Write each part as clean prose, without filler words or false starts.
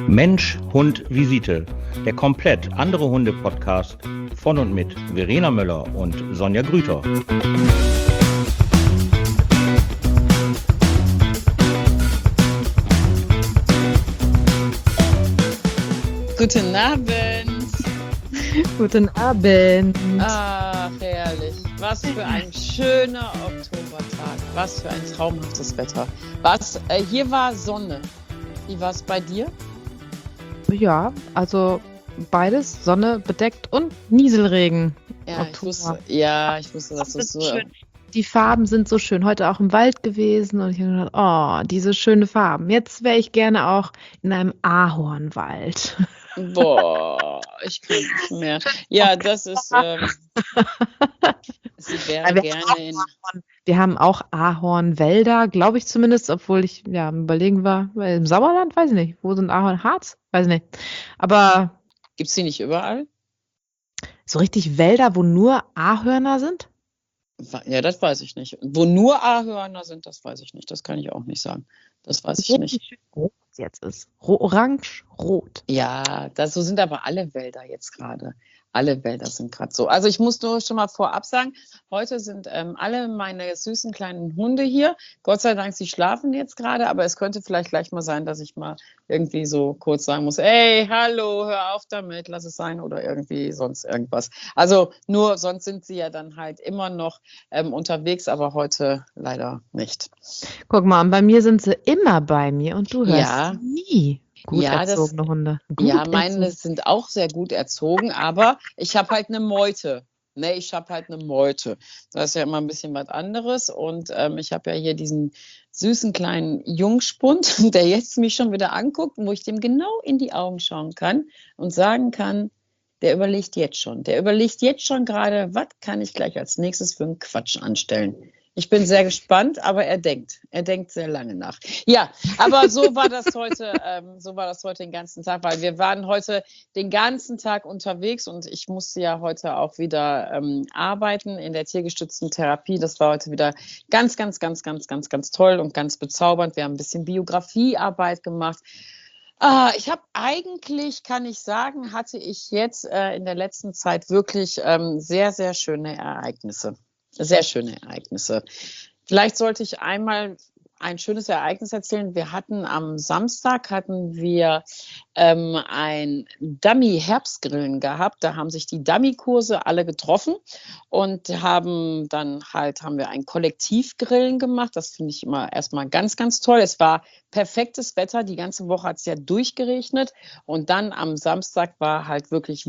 Mensch, Hund, Visite. Der komplett andere Hunde-Podcast von und mit Verena Möller und Sonja Grüter. Guten Abend. Guten Abend. Ach, herrlich. Was für ein schöner Oktobertag. Was für ein traumhaftes Wetter. Hier war Sonne. Wie war es bei dir? Ja, also beides, Sonne bedeckt und Nieselregen. Ja, Oktober. ich wusste, dass das so... Schön. Die Farben sind so schön. Heute auch im Wald gewesen und ich habe gedacht, oh, diese schönen Farben. Jetzt wäre ich gerne auch in einem Ahornwald. Boah, ich kann nicht mehr. Ja, das ist... sie wäre gerne in... Wir haben auch Ahornwälder, glaube ich zumindest, obwohl ich ja am Überlegen war, weil im Sauerland, weiß ich nicht. Wo sind Ahorn? Harz? Weiß ich nicht. Aber Gibt es die nicht überall? so richtig Wälder, wo nur Ahörner sind? Ja, das weiß ich nicht. Wo nur Ahörner sind, das weiß ich nicht. Das kann ich auch nicht sagen. Das weiß ich nicht. Schön rot jetzt ist. Orange-rot. Ja, so sind aber alle Wälder jetzt gerade. Alle Wälder sind gerade so. Also ich muss nur schon mal vorab sagen, heute sind alle meine süßen kleinen Hunde hier. Gott sei Dank, sie schlafen jetzt gerade, aber es könnte vielleicht gleich mal sein, dass ich mal irgendwie so kurz sagen muss, hey, hallo, hör auf damit, lass es sein oder irgendwie sonst irgendwas. Also nur, sonst sind sie ja dann halt immer noch unterwegs, aber heute leider nicht. Guck mal, und bei mir sind sie immer bei mir und du hörst Ja. sie nie. Gut Ja, erzogene Hunde. Ja, meine sind auch sehr gut erzogen, aber ich habe halt eine Meute. Ich habe halt eine Meute. Das ist ja immer ein bisschen was anderes. Und ich habe ja hier diesen süßen kleinen Jungspund, der jetzt mich schon wieder anguckt, wo ich dem genau in die Augen schauen kann und sagen kann, der überlegt jetzt schon. Der überlegt jetzt schon gerade, was kann ich gleich als nächstes für einen Quatsch anstellen. Ich bin sehr gespannt, aber er denkt sehr lange nach. Ja, aber so war das heute den ganzen Tag, weil wir waren heute den ganzen Tag unterwegs und ich musste ja heute auch wieder arbeiten in der tiergestützten Therapie. Das war heute wieder ganz, ganz, ganz, ganz, ganz, ganz toll und ganz bezaubernd. Wir haben ein bisschen Biografiearbeit gemacht. Ich habe eigentlich, kann ich sagen, hatte ich jetzt in der letzten Zeit wirklich sehr, sehr schöne Ereignisse. Sehr schöne Ereignisse. Vielleicht sollte ich einmal ein schönes Ereignis erzählen. Am Samstag hatten wir ein Dummy-Herbstgrillen gehabt. Da haben sich die Dummy-Kurse alle getroffen und haben wir ein Kollektivgrillen gemacht. Das finde ich immer erstmal ganz, ganz toll. Es war perfektes Wetter. Die ganze Woche hat es ja durchgeregnet. Und dann am Samstag war halt wirklich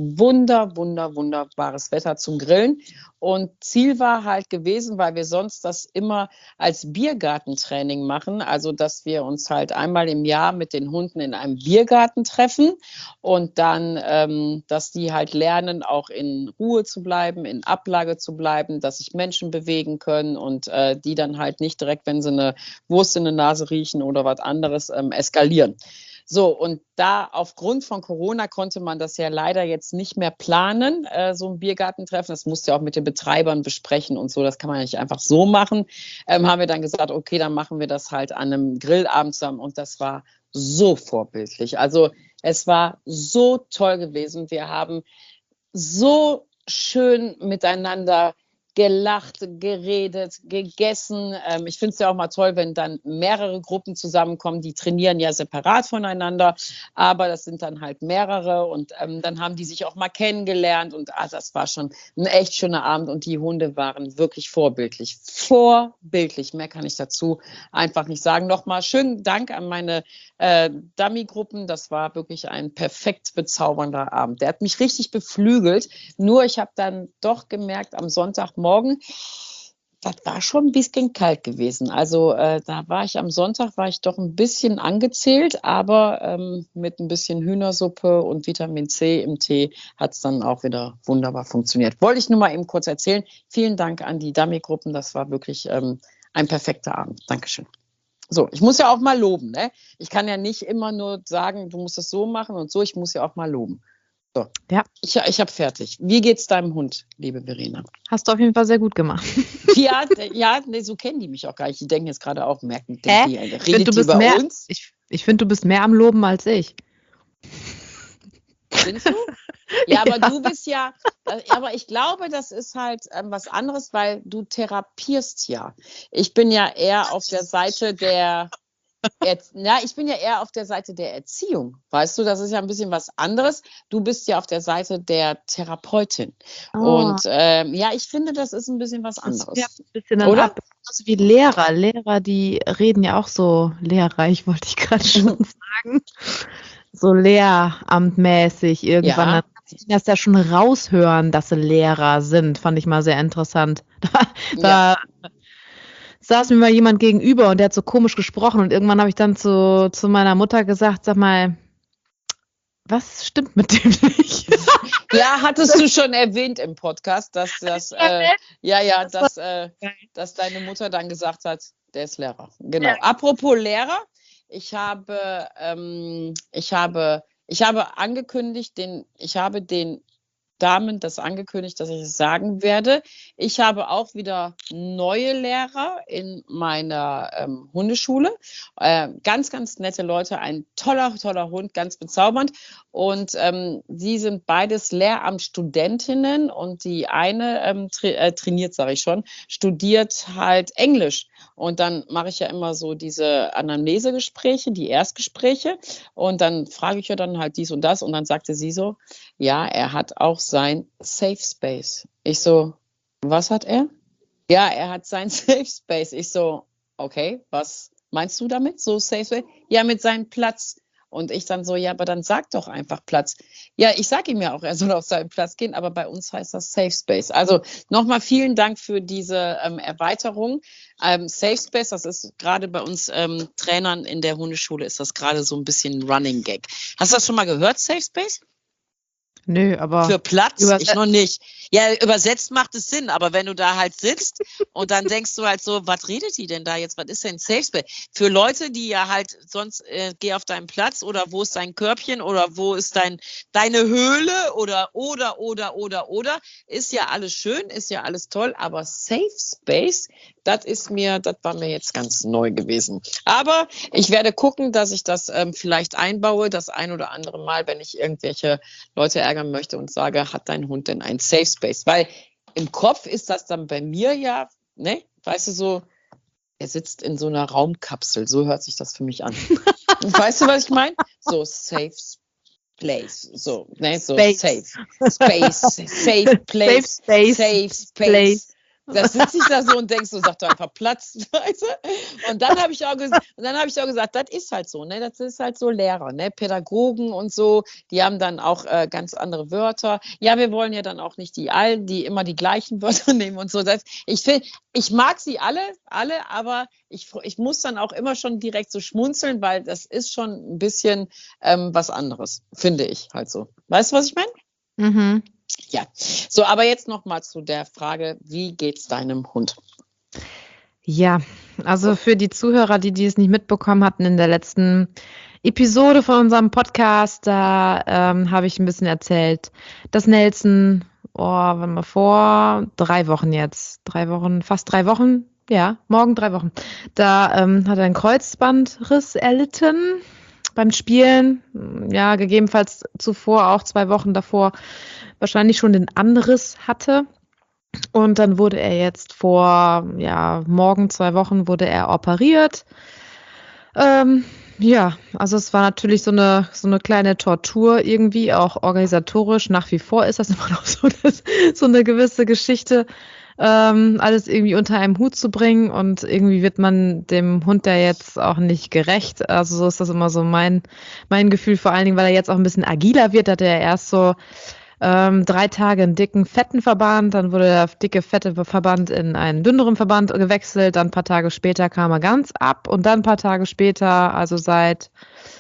wunderbares Wetter zum Grillen. Und Ziel war halt gewesen, weil wir sonst das immer als Biergartentraining machen, also dass wir uns halt einmal im Jahr mit den Hunden in einem Biergarten treffen und dann, dass die halt lernen, auch in Ruhe zu bleiben, in Ablage zu bleiben, dass sich Menschen bewegen können und die dann halt nicht direkt, wenn sie eine Wurst in der Nase riechen oder was anderes, eskalieren. So, und da aufgrund von Corona konnte man das ja leider jetzt nicht mehr planen, so ein Biergartentreffen. Das musste ja auch mit den Betreibern besprechen und so. Das kann man ja nicht einfach so machen. Haben wir dann gesagt, okay, dann machen wir das halt an einem Grillabend zusammen. Und das war so vorbildlich. Also es war so toll gewesen. Wir haben so schön miteinander gelacht, geredet, gegessen. Ich finde es ja auch mal toll, wenn dann mehrere Gruppen zusammenkommen, die trainieren ja separat voneinander, aber das sind dann halt mehrere und dann haben die sich auch mal kennengelernt und das war schon ein echt schöner Abend und die Hunde waren wirklich vorbildlich. Vorbildlich, mehr kann ich dazu einfach nicht sagen. Nochmal schönen Dank an meine Dummy-Gruppen, das war wirklich ein perfekt bezaubernder Abend. Der hat mich richtig beflügelt, nur ich habe dann doch gemerkt, am Sonntagmorgen, das war schon ein bisschen kalt gewesen. Also am Sonntag war ich doch ein bisschen angezählt, aber mit ein bisschen Hühnersuppe und Vitamin C im Tee hat es dann auch wieder wunderbar funktioniert. Wollte ich nur mal eben kurz erzählen. Vielen Dank an die Dummy-Gruppen, das war wirklich ein perfekter Abend. Dankeschön. So, ich muss ja auch mal loben, ne? Ich kann ja nicht immer nur sagen, du musst es so machen und so, ich muss ja auch mal loben. So, Ja, ich habe fertig. Wie geht's deinem Hund, liebe Verena? hast du auf jeden Fall sehr gut gemacht. Ja, so kennen die mich auch gar nicht. Die denken jetzt gerade auch, redet Ich finde, die über mehr, uns? ich finde, du bist mehr am Loben als ich. Findest du? Ja, aber du bist ja, aber ich glaube, das ist halt was anderes, weil du therapierst ja. Ich bin ja eher auf der Seite ich bin ja eher auf der Seite der Erziehung. Weißt du, das ist ja ein bisschen was anderes. Du bist ja auf der Seite der Therapeutin. Und ja, ich finde, das ist ein bisschen was anderes. Ja, ein bisschen dann Oder? ab. Also wie Lehrer. Lehrer, die reden ja auch so lehrreich, wollte ich gerade schon sagen. So lehramtmäßig irgendwann. Ja. Dann kannst du das ja schon raushören, dass sie Lehrer sind. Fand ich mal sehr interessant. Da saß mir mal jemand gegenüber und der hat so komisch gesprochen und irgendwann habe ich dann zu meiner Mutter gesagt, sag mal, was stimmt mit dem nicht? Ja, hattest du schon erwähnt im Podcast, dass deine Mutter dann gesagt hat, der ist Lehrer. Genau. Ja. Apropos Lehrer, ich habe den Damen das angekündigt, dass ich es sagen werde. Ich habe auch wieder neue Lehrer in meiner Hundeschule. Ganz, ganz nette Leute, ein toller, toller Hund, ganz bezaubernd. Und sie sind beides Lehramtsstudentinnen und die eine trainiert, sage ich schon, studiert halt Englisch. Und dann mache ich ja immer so diese Anamnesegespräche, die Erstgespräche. Und dann frage ich ja dann halt dies und das. Und dann sagte sie so, ja, er hat auch sein Safe Space. Ich so, was hat er? Ja, er hat sein Safe Space. Ich so, okay, was meinst du damit? So Safe Space? Ja, mit seinem Platz. Und ich dann so, ja, aber dann sag doch einfach Platz. Ja, ich sage ihm ja auch, er soll auf seinen Platz gehen, aber bei uns heißt das Safe Space. Also nochmal vielen Dank für diese Erweiterung. Safe Space, das ist gerade bei uns Trainern in der Hundeschule, ist das gerade so ein bisschen ein Running Gag. Hast du das schon mal gehört, Safe Space? Nö, aber Für Platz? Ich noch nicht. Ja, übersetzt macht es Sinn, aber wenn du da halt sitzt und dann denkst du halt so, was redet die denn da jetzt? Was ist denn Safe Space? Für Leute, die ja halt sonst geh auf deinen Platz oder wo ist dein Körbchen oder wo ist deine Höhle oder, ist ja alles schön, ist ja alles toll, aber Safe Space, das war mir jetzt ganz neu gewesen. Aber ich werde gucken, dass ich das vielleicht einbaue, das ein oder andere Mal, wenn ich irgendwelche Leute ärgern möchte und sage, hat dein Hund denn ein Safe Space? Weil im Kopf ist das dann bei mir ja, ne, weißt du, so, er sitzt in so einer Raumkapsel, so hört sich das für mich an. Weißt du, was ich meine? So Safe Place, so, ne, so Space. Safe Space, Safe Place, Safe Space. Safe Space. Da sitze ich da so und denkst so, sag doch einfach Platz, weißt du? Und dann habe ich auch gesagt, das ist halt so, ne? Das ist halt so Lehrer, ne? Pädagogen und so, die haben dann auch ganz andere Wörter. Ja, wir wollen ja dann auch nicht die immer die gleichen Wörter nehmen und so. Ich mag sie alle, aber ich muss dann auch immer schon direkt so schmunzeln, weil das ist schon ein bisschen was anderes, finde ich halt so. Weißt du, was ich meine? Mhm. Ja, so, aber jetzt nochmal zu der Frage, wie geht's deinem Hund? Ja, also für die Zuhörer, die es nicht mitbekommen hatten in der letzten Episode von unserem Podcast, da habe ich ein bisschen erzählt, dass Nelson, vor 3 Wochen jetzt, fast 3 Wochen, ja, morgen 3 Wochen, da hat er einen Kreuzbandriss erlitten beim Spielen, ja, gegebenenfalls zuvor, auch 2 Wochen davor, wahrscheinlich schon den Anriss hatte. Und dann wurde er jetzt morgen 2 Wochen wurde er operiert. Ja, also es war natürlich so eine kleine Tortur irgendwie, auch organisatorisch. Nach wie vor ist das immer noch so eine gewisse Geschichte, alles irgendwie unter einem Hut zu bringen. Und irgendwie wird man dem Hund ja jetzt auch nicht gerecht. Also so ist das immer so mein Gefühl, vor allen Dingen, weil er jetzt auch ein bisschen agiler wird. Hatte er erst so 3 Tage einen dicken, fetten Verband, dann wurde der dicke, fette Verband in einen dünneren Verband gewechselt, dann ein paar Tage später kam er ganz ab und dann ein paar Tage später, also seit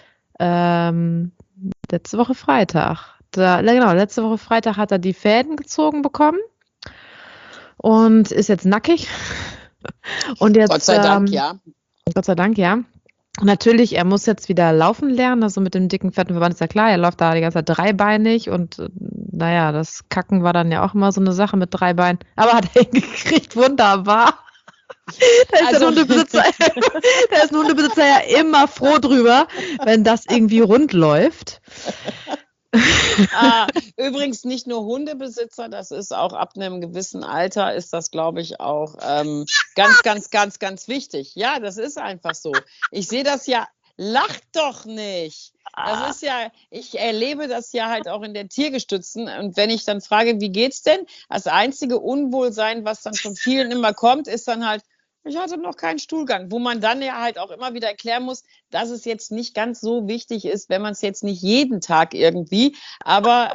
letzte Woche Freitag, letzte Woche Freitag hat er die Fäden gezogen bekommen und ist jetzt nackig. Und jetzt, Gott sei Dank, ja. Gott sei Dank, ja. Natürlich, er muss jetzt wieder laufen lernen, also mit dem dicken, fetten Verband ist ja klar, er läuft da die ganze Zeit dreibeinig und naja, das Kacken war dann ja auch immer so eine Sache mit 3 Beinen, aber hat er hingekriegt, wunderbar. Da ist ein Hundebesitzer ja immer froh drüber, wenn das irgendwie rund läuft. Übrigens nicht nur Hundebesitzer, das ist auch ab einem gewissen Alter, ist das, glaube ich, auch ganz, ganz, ganz, ganz wichtig. Ja, das ist einfach so. Ich sehe das ja, lacht doch nicht. Das ist ja, ich erlebe das ja halt auch in der Tiergestützten. Und wenn ich dann frage, wie geht's denn? Das einzige Unwohlsein, was dann von vielen immer kommt, ist dann halt, ich hatte noch keinen Stuhlgang, wo man dann ja halt auch immer wieder erklären muss, dass es jetzt nicht ganz so wichtig ist, wenn man es jetzt nicht jeden Tag irgendwie, aber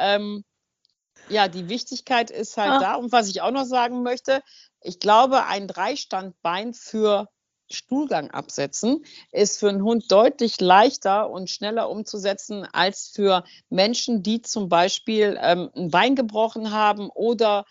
ja, die Wichtigkeit ist halt da. Und was ich auch noch sagen möchte, ich glaube, ein Dreistandbein für Stuhlgang absetzen ist für einen Hund deutlich leichter und schneller umzusetzen als für Menschen, die zum Beispiel ein Bein gebrochen haben oder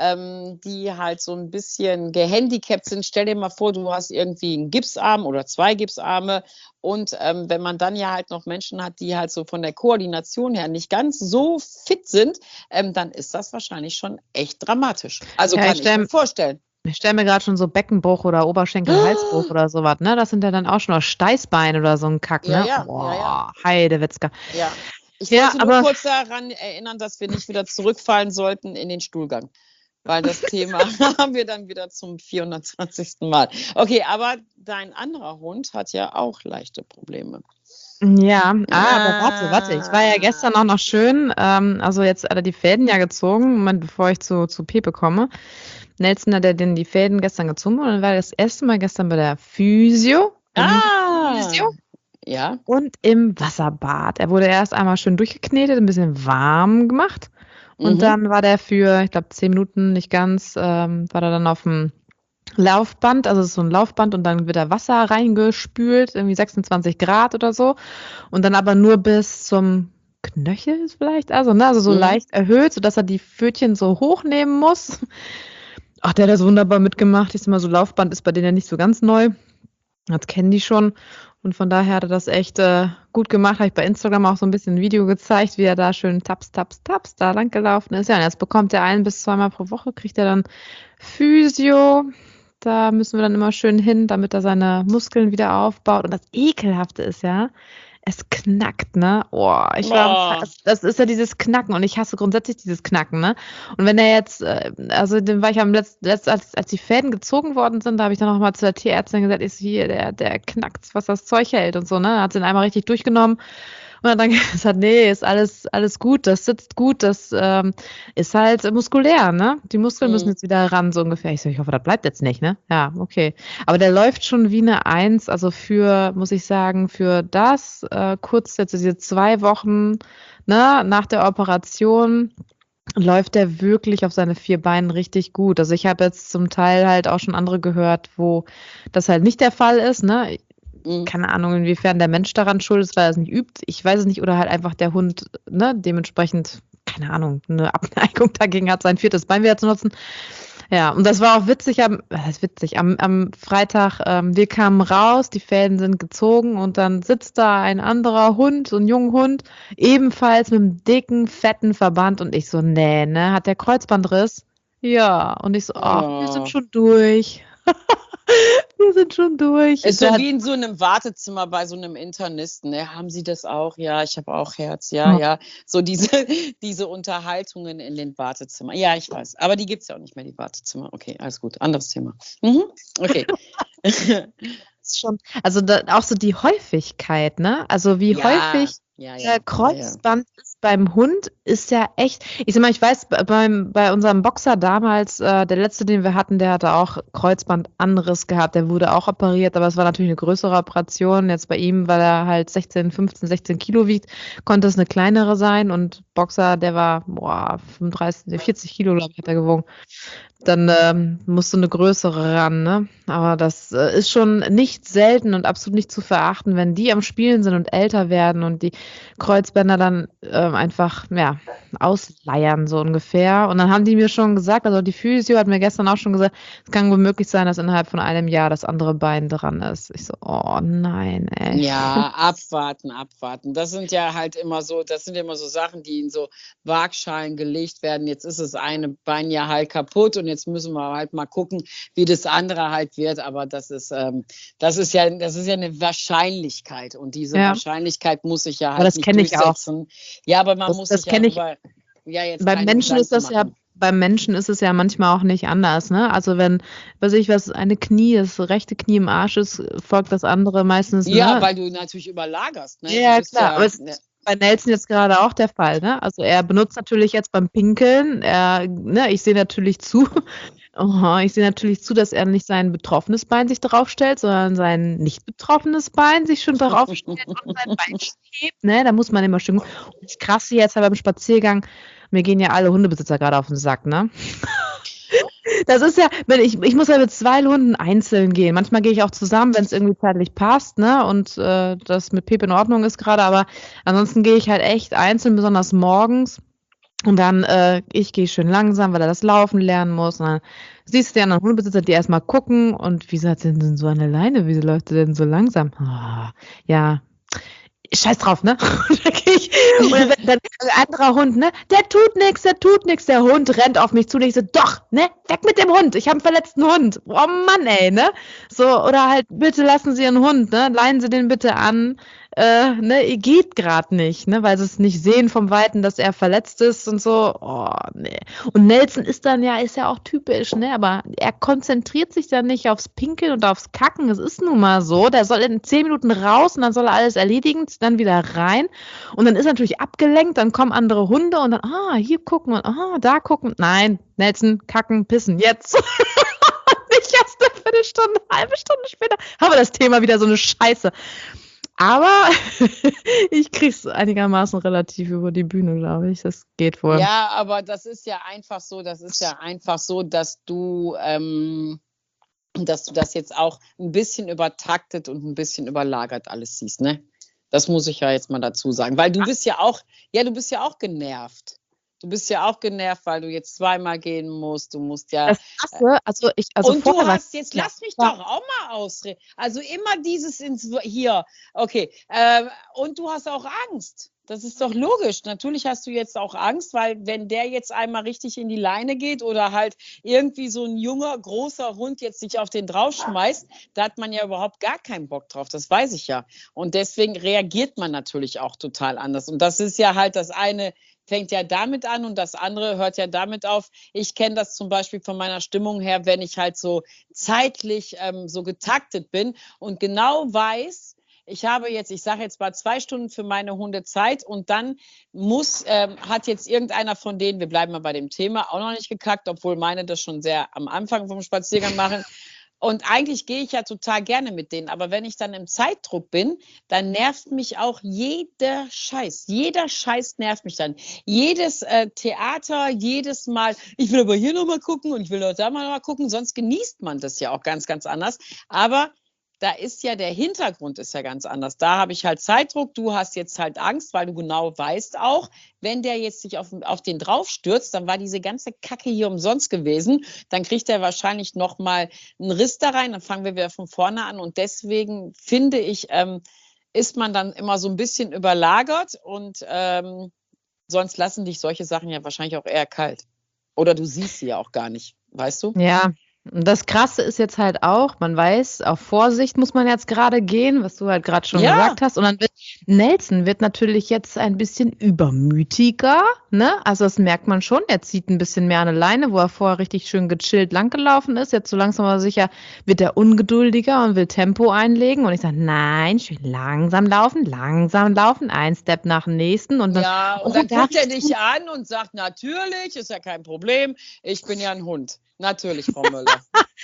die halt so ein bisschen gehandicapt sind. Stell dir mal vor, du hast irgendwie einen Gipsarm oder 2 Gipsarme und wenn man dann ja halt noch Menschen hat, die halt so von der Koordination her nicht ganz so fit sind, dann ist das wahrscheinlich schon echt dramatisch. Also Ja, kann ich mir vorstellen. Ich stelle mir gerade schon so Beckenbruch oder Oberschenkel-Halsbruch oder sowas, ne? Das sind ja dann auch schon noch Steißbein oder so ein Kack, ne? Ja. Boah, Heidewitzka. Ja. Ich Ja, wollte nur aber kurz daran erinnern, dass wir nicht wieder zurückfallen sollten in den Stuhlgang. Weil das Thema haben wir dann wieder zum 420. Mal. Okay, aber dein anderer Hund hat ja auch leichte Probleme. ja, aber warte. Ich war ja gestern auch noch schön, also jetzt hat er die Fäden ja gezogen, Moment, bevor ich zu Pepe komme. Nelson hat ja die Fäden gestern gezogen und dann war das erste Mal gestern bei der Physio. Physio. Ja. Und im Wasserbad. Er wurde erst einmal schön durchgeknetet, ein bisschen warm gemacht. Und dann war der für, ich glaube, 10 Minuten, nicht ganz, war er dann auf dem Laufband, also es ist so ein Laufband und dann wird da Wasser reingespült, irgendwie 26 Grad oder so. Und dann aber nur bis zum Knöchel vielleicht, also, ne, also so leicht erhöht, sodass er die Pfötchen so hochnehmen muss. Ach, der hat das wunderbar mitgemacht. Ich sag mal, so Laufband ist bei denen ja nicht so ganz neu. Das kennen die schon. Und von daher hat er das echt gut gemacht. Habe ich bei Instagram auch so ein bisschen ein Video gezeigt, wie er da schön taps da lang gelaufen ist. Ja, und jetzt bekommt er 1 bis 2 Mal pro Woche, kriegt er dann Physio. Da müssen wir dann immer schön hin, damit er seine Muskeln wieder aufbaut. Und das Ekelhafte ist ja, es knackt, ne? Oh, das ist ja dieses Knacken und ich hasse grundsätzlich dieses Knacken, ne? Und wenn er jetzt, also den war ich am als die Fäden gezogen worden sind, da habe ich dann nochmal zu der Tierärztin gesagt, ist hier, der knackt, was das Zeug hält und so, ne? Hat sie ihn einmal richtig durchgenommen und hat dann gesagt, nee, ist alles gut, das sitzt gut, das ist halt muskulär, ne? Die Muskeln müssen jetzt wieder ran, so ungefähr. Ich hoffe, das bleibt jetzt nicht, ne? Ja, okay. Aber der läuft schon wie eine 1, also muss ich sagen, für das, kurz jetzt diese 2 Wochen, ne, nach der Operation, läuft der wirklich auf seine 4 Beinen richtig gut. Also ich habe jetzt zum Teil halt auch schon andere gehört, wo das halt nicht der Fall ist, ne? Keine Ahnung, inwiefern der Mensch daran schuld ist, weil er es nicht übt. Ich weiß es nicht, oder halt einfach der Hund, ne, dementsprechend, keine Ahnung, eine Abneigung dagegen hat, sein 4. Bein wieder zu nutzen. Ja, und das war auch witzig, am Freitag, wir kamen raus, die Fäden sind gezogen und dann sitzt da ein anderer Hund, so ein junger Hund, ebenfalls mit einem dicken, fetten Verband und ich so, nee, ne, hat der Kreuzbandriss? Ja, und ich so, ach, wir sind schon durch. Wir sind schon durch. Ist so wie in so einem Wartezimmer bei so einem Internisten. Ne? Haben Sie das auch? Ja, ich habe auch Herz. Ja. So diese Unterhaltungen in den Wartezimmern. Ja, ich weiß. Aber die gibt es ja auch nicht mehr, die Wartezimmer. Okay, alles gut. Anderes Thema. Okay. Schon, also auch so die Häufigkeit, ne? Also wie häufig der Kreuzband ist beim Hund, ist ja echt. Ich sag mal, ich weiß, bei unserem Boxer damals, der letzte, den wir hatten, der hatte auch Kreuzbandanriss gehabt, der wurde auch operiert, aber es war natürlich eine größere Operation. Jetzt bei ihm, weil er halt 16 Kilo wiegt, konnte es eine kleinere sein und Boxer, der war 40 Kilo, glaube ich, hat er gewogen. Dann musst du eine größere ran, ne? Aber das ist schon nicht selten und absolut nicht zu verachten, wenn die am Spielen sind und älter werden und die Kreuzbänder dann einfach, ja, ausleiern, so ungefähr. Und dann haben die mir schon gesagt, also die Physio hat mir gestern auch schon gesagt, es kann wohl möglich sein, dass innerhalb von einem Jahr das andere Bein dran ist. Ich so, oh nein, ey. Ja, abwarten. Das sind ja halt immer so, Sachen, die in so Waagschalen gelegt werden. Jetzt ist das eine Bein ja halt kaputt und jetzt müssen wir halt mal gucken, wie das andere halt wird, aber das ist ja eine Wahrscheinlichkeit und diese Wahrscheinlichkeit muss ich ja Aber halt das nicht kenne ich auch. durchsetzen. Ja, aber man muss Das sich ja kenne ich. jetzt Beim keine Menschen ist das Gedanken ja, machen. beim Menschen ist es ja manchmal auch nicht anders, ne? Also wenn, eine Knie, das rechte Knie im Arsch ist, folgt das andere meistens, Ja, ne? weil du natürlich überlagerst, ne? Ja, Du bist klar. Aber es ne? ist bei Nelson jetzt gerade auch der Fall, ne? Also er benutzt natürlich jetzt beim Pinkeln, ich sehe natürlich zu, dass er nicht sein betroffenes Bein sich draufstellt, sondern sein nicht betroffenes Bein sich schon draufstellt und sein Bein hebt, ne? Da muss man immer schön. Und das Krasse jetzt beim Spaziergang, mir gehen ja alle Hundebesitzer gerade auf den Sack, ne? Das ist ja, ich muss ja mit 2 Hunden einzeln gehen. Manchmal gehe ich auch zusammen, wenn es irgendwie zeitlich passt, ne? Und das mit Pep in Ordnung ist gerade, aber ansonsten gehe ich halt echt einzeln, besonders morgens. Und dann, ich gehe schön langsam, weil er das Laufen lernen muss. Und dann siehst du die anderen Hundebesitzer, die erstmal gucken und wieso hat sie denn so eine Leine? Wieso läuft sie denn so langsam? Ja, scheiß drauf, ne? Und dann gehe ich, und dann ein anderer Hund, ne? Der tut nichts. Der Hund rennt auf mich zu und ich so, doch, ne? Weg mit dem Hund. Ich habe einen verletzten Hund. Oh Mann, ey, ne? So, oder halt, bitte lassen Sie Ihren Hund, ne? Leihen Sie den bitte an. Ne? Geht gerade nicht, ne? Weil sie es nicht sehen vom Weiten, dass er verletzt ist und so. Oh, ne. Und Nelson ist ja auch typisch, ne? Aber er konzentriert sich dann nicht aufs Pinkeln und aufs Kacken. Es ist nun mal so. Der soll in 10 Minuten raus und dann soll er alles erledigen, dann wieder rein. Und dann ist er natürlich abgelenkt, dann kommen andere Hunde und dann, hier gucken und da gucken. Nein, Nelson, kacken, pissen, jetzt. Nicht erst eine Viertelstunde, eine halbe Stunde später haben wir das Thema wieder so eine Scheiße. Aber ich krieg's einigermaßen relativ über die Bühne, glaube ich. Das geht wohl. Ja, aber das ist ja einfach so, dass du das jetzt auch ein bisschen übertaktet und ein bisschen überlagert alles siehst, ne? Das muss ich ja jetzt mal dazu sagen, weil du bist ja auch genervt. Du bist ja auch genervt, weil du jetzt 2-mal gehen musst. Du musst ja. Das Krasse, Und du hast jetzt, lass mich doch auch mal ausreden. Also immer dieses hier. Okay. Und du hast auch Angst. Das ist doch logisch. Natürlich hast du jetzt auch Angst, weil wenn der jetzt einmal richtig in die Leine geht oder halt irgendwie so ein junger, großer Hund jetzt sich auf den draufschmeißt, da hat man ja überhaupt gar keinen Bock drauf. Das weiß ich ja. Und deswegen reagiert man natürlich auch total anders. Und das ist ja halt das eine, fängt ja damit an und das andere hört ja damit auf. Ich kenne das zum Beispiel von meiner Stimmung her, wenn ich halt so zeitlich so getaktet bin und genau weiß, ich sage jetzt mal 2 Stunden für meine Hunde Zeit und dann hat jetzt irgendeiner von denen, wir bleiben mal bei dem Thema, auch noch nicht gekackt, obwohl meine das schon sehr am Anfang vom Spaziergang machen. Und eigentlich gehe ich ja total gerne mit denen. Aber wenn ich dann im Zeitdruck bin, dann nervt mich auch jeder Scheiß. Jeder Scheiß nervt mich dann. Jedes Theater, jedes Mal, ich will aber hier nochmal gucken und ich will da mal gucken. Sonst genießt man das ja auch ganz, ganz anders. Aber da ist ja der Hintergrund ist ja ganz anders. Da habe ich halt Zeitdruck, du hast jetzt halt Angst, weil du genau weißt auch, wenn der jetzt sich auf den draufstürzt, dann war diese ganze Kacke hier umsonst gewesen. Dann kriegt er wahrscheinlich nochmal einen Riss da rein, dann fangen wir wieder von vorne an. Und deswegen finde ich, ist man dann immer so ein bisschen überlagert und sonst lassen dich solche Sachen ja wahrscheinlich auch eher kalt. Oder du siehst sie ja auch gar nicht, weißt du? Ja, und das Krasse ist jetzt halt auch, man weiß, auf Vorsicht muss man jetzt gerade gehen, was du halt gerade schon gesagt hast. Und dann Nelson wird natürlich jetzt ein bisschen übermütiger, ne? Also das merkt man schon. Er zieht ein bisschen mehr an eine Leine, wo er vorher richtig schön gechillt langgelaufen ist. Jetzt so langsam aber sicher wird er ungeduldiger und will Tempo einlegen. Und ich sage, nein, schön langsam laufen, ein Step nach dem nächsten. Und dann, ja, und dann guckt er dich an und sagt, natürlich, ist ja kein Problem, ich bin ja ein Hund. Natürlich, Frau Müller.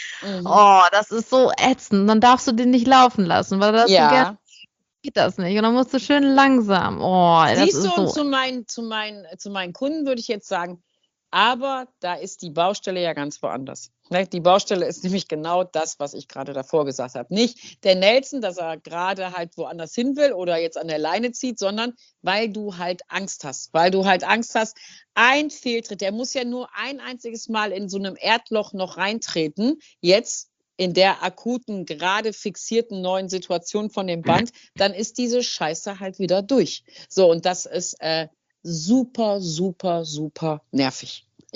Oh, das ist so ätzend. Dann darfst du den nicht laufen lassen, weil das geht das nicht. Und dann musst du schön langsam. Oh, siehst das du, ist und so. zu meinen Kunden würde ich jetzt sagen, aber da ist die Baustelle ja ganz woanders. Die Baustelle ist nämlich genau das, was ich gerade davor gesagt habe. Nicht der Nelson, dass er gerade halt woanders hin will oder jetzt an der Leine zieht, sondern weil du halt Angst hast. Weil du halt Angst hast, ein Fehltritt, der muss ja nur ein einziges Mal in so einem Erdloch noch reintreten, jetzt in der akuten, gerade fixierten neuen Situation von dem Band, dann ist diese Scheiße halt wieder durch. So, und das ist super, super, super nervig.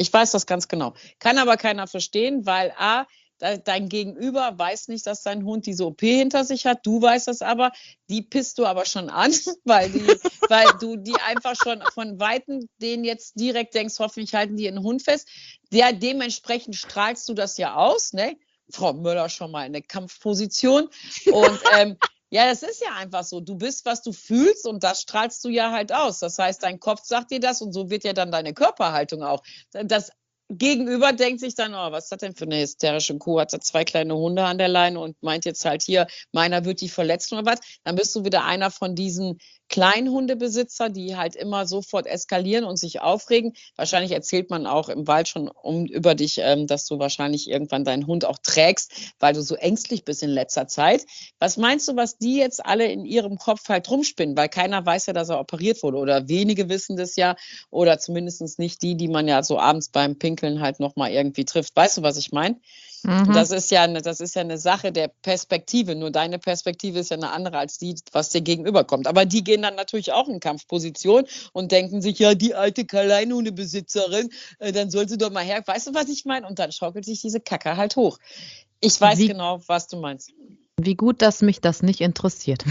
Ich weiß das ganz genau. Kann aber keiner verstehen, weil dein Gegenüber weiß nicht, dass dein Hund diese OP hinter sich hat. Du weißt das aber. Die pisst du aber schon an, weil du die einfach schon von Weitem denen jetzt direkt denkst, hoffentlich halten die ihren Hund fest. Dementsprechend strahlst du das ja aus, ne? Frau Möller schon mal in der Kampfposition. Und ja, das ist ja einfach so. Du bist, was du fühlst und das strahlst du ja halt aus. Das heißt, dein Kopf sagt dir das und so wird ja dann deine Körperhaltung auch. Das Gegenüber denkt sich dann, oh, was ist das denn für eine hysterische Kuh? Hat da 2 kleine Hunde an der Leine und meint jetzt halt hier, meiner wird die verletzt oder was? Dann bist du wieder einer von diesen Kleinhundebesitzer, die halt immer sofort eskalieren und sich aufregen. Wahrscheinlich erzählt man auch im Wald schon über dich, dass du wahrscheinlich irgendwann deinen Hund auch trägst, weil du so ängstlich bist in letzter Zeit. Was meinst du, was die jetzt alle in ihrem Kopf halt rumspinnen? Weil keiner weiß ja, dass er operiert wurde oder wenige wissen das ja oder zumindest nicht die man ja so abends beim Pinkeln halt nochmal irgendwie trifft. Weißt du, was ich meine? Mhm. Das ist ja eine Sache der Perspektive. Nur deine Perspektive ist ja eine andere als die, was dir gegenüberkommt. Aber die gehen dann natürlich auch in Kampfposition und denken sich, ja, die alte Kleinhundebesitzerin, dann soll sie doch mal her. Weißt du, was ich meine? Und dann schaukelt sich diese Kacke halt hoch. Ich weiß genau, was du meinst. Wie gut, dass mich das nicht interessiert.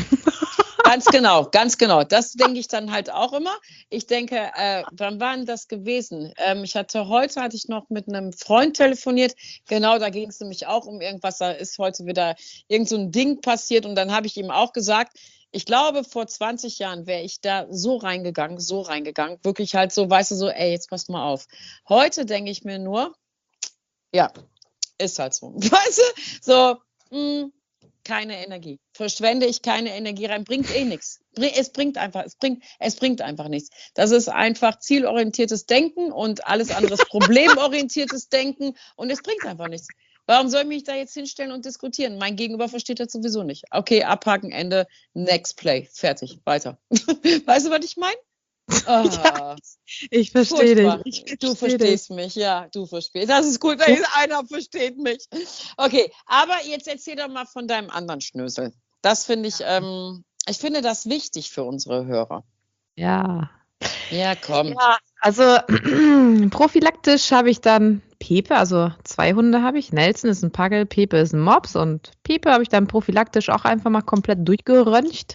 Ganz genau. Das denke ich dann halt auch immer. Ich denke, wann war denn das gewesen? Heute hatte ich noch mit einem Freund telefoniert. Genau, da ging es nämlich auch um irgendwas. Da ist heute wieder irgend so ein Ding passiert. Und dann habe ich ihm auch gesagt, ich glaube, vor 20 Jahren wäre ich da so reingegangen. Wirklich halt so, weißt du, so, ey, jetzt pass mal auf. Heute denke ich mir nur, ja, ist halt so. Weißt du, so, keine Energie. Verschwende ich keine Energie rein, bringt eh nichts. Es bringt einfach nichts. Das ist einfach zielorientiertes Denken und alles andere ist problemorientiertes Denken und es bringt einfach nichts. Warum soll ich mich da jetzt hinstellen und diskutieren? Mein Gegenüber versteht das sowieso nicht. Okay, abhaken, Ende, next play, fertig, weiter. Weißt du, was ich meine? Oh, ja, ich verstehe dich. Du verstehst mich, ja, du verstehst. Das ist gut, einer versteht mich. Okay, aber jetzt erzähl doch mal von deinem anderen Schnösel. Das finde ich finde das wichtig für unsere Hörer. Ja. Ja, komm. Ja, also prophylaktisch habe ich dann Pepe, also 2 Hunde habe ich. Nelson ist ein Pagel, Pepe ist ein Mops und Pepe habe ich dann prophylaktisch auch einfach mal komplett durchgeröntgt.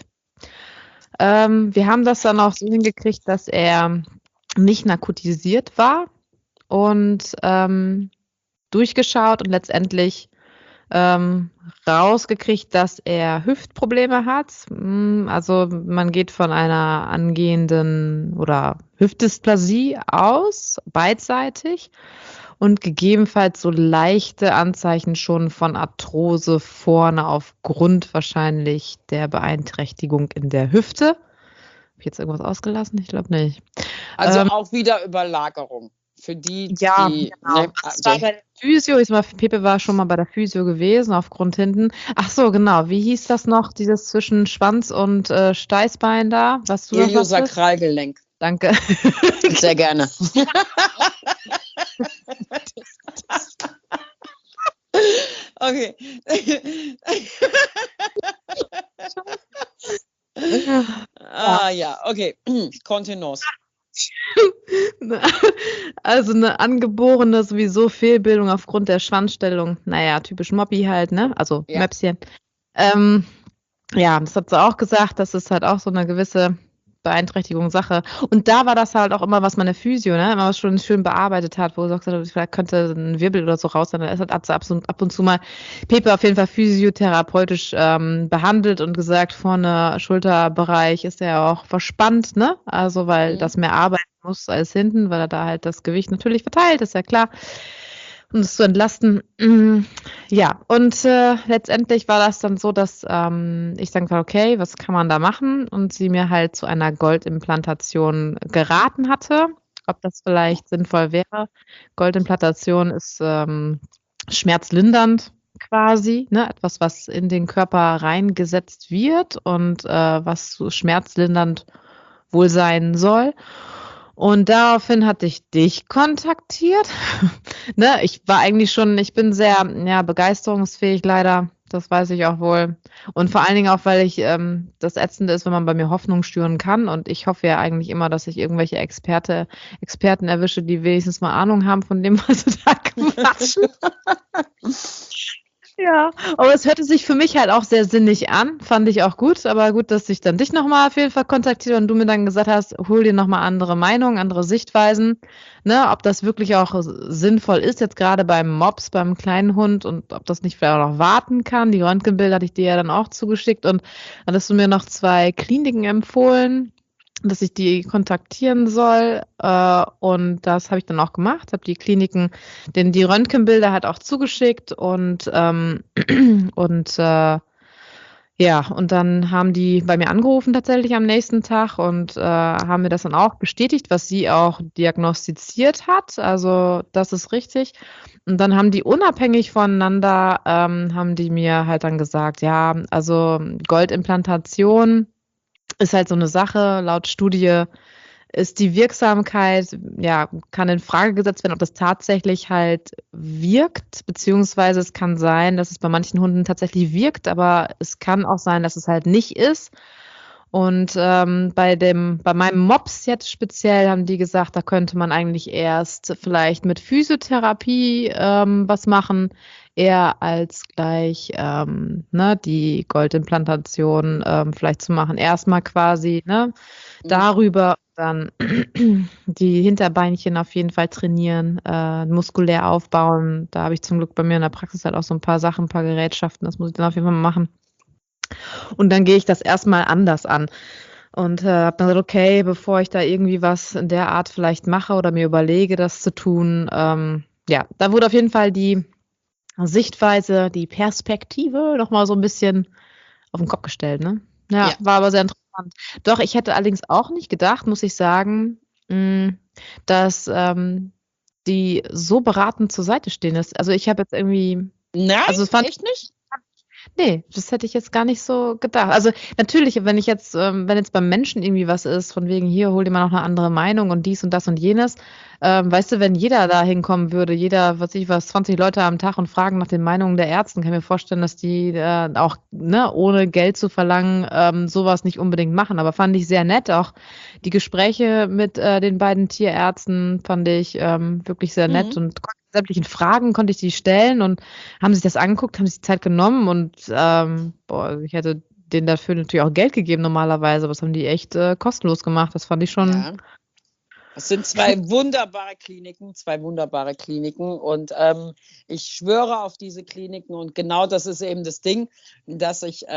Wir haben das dann auch so hingekriegt, dass er nicht narkotisiert war und durchgeschaut und letztendlich rausgekriegt, dass er Hüftprobleme hat. Also man geht von einer angehenden oder Hüftdysplasie aus, beidseitig. Und gegebenenfalls so leichte Anzeichen schon von Arthrose vorne aufgrund wahrscheinlich der Beeinträchtigung in der Hüfte. Habe ich jetzt irgendwas ausgelassen? Ich glaube nicht. Also auch wieder Überlagerung. Für die, ja, die genau. Ne, das war bei der Physio. Pepe war schon mal bei der Physio gewesen, aufgrund hinten. Ach so, genau. Wie hieß das noch, dieses zwischen Schwanz und Steißbein da? Was du Iliosakralgelenk. Danke. Sehr gerne. Okay. Ja, okay. Kontenance. Also eine angeborene sowieso Fehlbildung aufgrund der Schwanzstellung. Naja, typisch Moppi halt, ne? Also ja. Möpschen. Ja, das hat sie auch gesagt, das ist halt auch so eine gewisse Beeinträchtigung Sache. Und da war das halt auch immer, was meine Physio, ne, immer was schon schön bearbeitet hat, wo sie gesagt hat, vielleicht könnte ein Wirbel oder so raus sein. Dann hat sie ab und zu mal Pepe auf jeden Fall physiotherapeutisch behandelt und gesagt, vorne Schulterbereich ist er auch verspannt, ne? Also weil das mehr arbeiten muss als hinten, weil er da halt das Gewicht natürlich verteilt, ist ja klar. Um es zu entlasten. Ja, und letztendlich war das dann so, dass ich dann gesagt habe, okay, was kann man da machen? Und sie mir halt zu einer Goldimplantation geraten hatte, ob das vielleicht sinnvoll wäre. Goldimplantation ist schmerzlindernd quasi, ne? Etwas, was in den Körper reingesetzt wird und was so schmerzlindernd wohl sein soll. Und daraufhin hatte ich dich kontaktiert. Ne, ich bin sehr begeisterungsfähig leider. Das weiß ich auch wohl. Und vor allen Dingen auch, weil ich das Ätzende ist, wenn man bei mir Hoffnung schüren kann. Und ich hoffe ja eigentlich immer, dass ich irgendwelche Experten erwische, die wenigstens mal Ahnung haben von dem, was sie da quatschen. Ja, aber es hörte sich für mich halt auch sehr sinnig an, fand ich auch gut, aber gut, dass ich dann dich nochmal auf jeden Fall kontaktiert und du mir dann gesagt hast, hol dir nochmal andere Meinungen, andere Sichtweisen, ne, ob das wirklich auch sinnvoll ist, jetzt gerade beim Mops, beim kleinen Hund und ob das nicht vielleicht auch noch warten kann. Die Röntgenbilder hatte ich dir ja dann auch zugeschickt und dann hast du mir noch 2 Kliniken empfohlen, dass ich die kontaktieren soll. Und das habe ich dann auch gemacht, habe die Kliniken, denn die Röntgenbilder hat auch zugeschickt ja, und dann haben die bei mir angerufen tatsächlich am nächsten Tag und haben mir das dann auch bestätigt, was sie auch diagnostiziert hat. Also das ist richtig. Und dann haben die unabhängig voneinander, haben die mir halt dann gesagt, ja, also Goldimplantation ist halt so eine Sache. Laut Studie ist die Wirksamkeit, ja, kann in Frage gesetzt werden, ob das tatsächlich halt wirkt, beziehungsweise es kann sein, dass es bei manchen Hunden tatsächlich wirkt, aber es kann auch sein, dass es halt nicht ist. Und bei meinem Mops jetzt speziell haben die gesagt, da könnte man eigentlich erst vielleicht mit Physiotherapie was machen, eher als gleich die Goldimplantation vielleicht zu machen. Erstmal quasi darüber dann die Hinterbeinchen auf jeden Fall trainieren, muskulär aufbauen. Da habe ich zum Glück bei mir in der Praxis halt auch so ein paar Sachen, ein paar Gerätschaften. Das muss ich dann auf jeden Fall mal machen. Und dann gehe ich das erstmal anders an. Und habe dann gesagt, okay, bevor ich da irgendwie was in der Art vielleicht mache oder mir überlege, das zu tun, ja, da wurde auf jeden Fall die Sichtweise, die Perspektive nochmal so ein bisschen auf den Kopf gestellt, ne? Ja, Ja. war aber sehr interessant. Doch, ich hätte allerdings auch nicht gedacht, muss ich sagen, dass die so beratend zur Seite stehen ist. Also ich habe jetzt irgendwie, Nein, also es fand echt nicht? Nee, das hätte ich jetzt gar nicht so gedacht. Also natürlich, wenn jetzt beim Menschen irgendwie was ist, von wegen hier, hol dir mal noch eine andere Meinung und dies und das und jenes, weißt du, wenn jeder da hinkommen würde, jeder, 20 Leute am Tag und fragen nach den Meinungen der Ärzte, kann ich mir vorstellen, dass die auch, ne, ohne Geld zu verlangen, sowas nicht unbedingt machen. Aber fand ich sehr nett. Auch die Gespräche mit den beiden Tierärzten fand ich wirklich sehr nett und sämtlichen Fragen konnte ich die stellen und haben sich das angeguckt, haben sich die Zeit genommen und ich hätte denen dafür natürlich auch Geld gegeben normalerweise, aber das haben die echt kostenlos gemacht. Das fand ich schon. Ja. Es sind 2 wunderbare Kliniken und ich schwöre auf diese Kliniken und genau das ist eben das Ding, dass ich